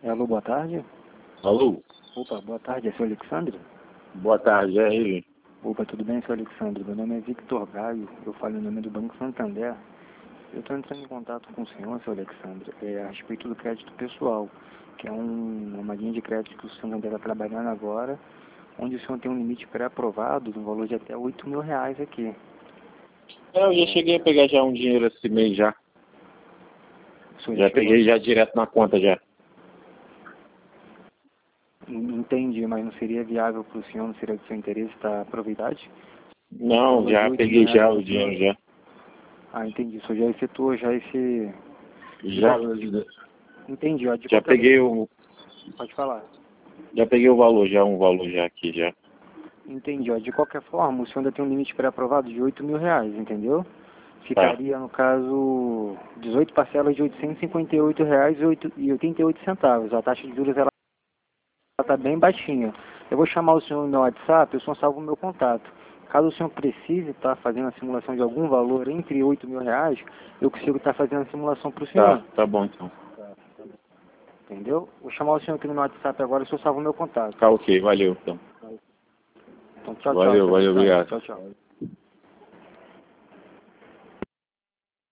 Alô, boa tarde. Alô? Opa, boa tarde, é o senhor Alexandre? Boa tarde, é ele. Opa, tudo bem, senhor Alexandre? Meu nome é Victor Gaio, eu falo em nome do Banco Santander. Eu estou entrando em contato com o senhor Alexandre, a respeito do crédito pessoal, que é uma linha de crédito que o Santander está trabalhando agora, onde o senhor tem um limite pré-aprovado no valor de até R$ 8.000 aqui. Eu já cheguei a pegar já um dinheiro esse mês já. O senhor Já chegou peguei já direto na conta já. Entendi, mas não seria viável para o senhor, não seria do seu interesse estar aproveitado? Não, já peguei já o dinheiro já. Ah, entendi. O senhor já efetuou já esse... Já, Entendi, ó. já peguei o... Pode falar. Já peguei o valor já, um valor já aqui já. Entendi, ó. De qualquer forma, o senhor ainda tem um limite pré-aprovado de R$ 8.000, entendeu? Tá. Ficaria, no caso, 18 parcelas de R$ 858,88. A taxa de juros, ela está bem baixinha. Eu vou chamar o senhor no meu WhatsApp, o senhor salva o meu contato. Caso o senhor precise estar fazendo a simulação de algum valor entre R$ 8.000, eu consigo estar fazendo a simulação para o senhor. Tá bom então. Entendeu? Vou chamar o senhor aqui no meu WhatsApp agora, o senhor salva o meu contato. Tá ok, valeu então. Então, tchau, tchau. Valeu, obrigado. Tchau, tchau.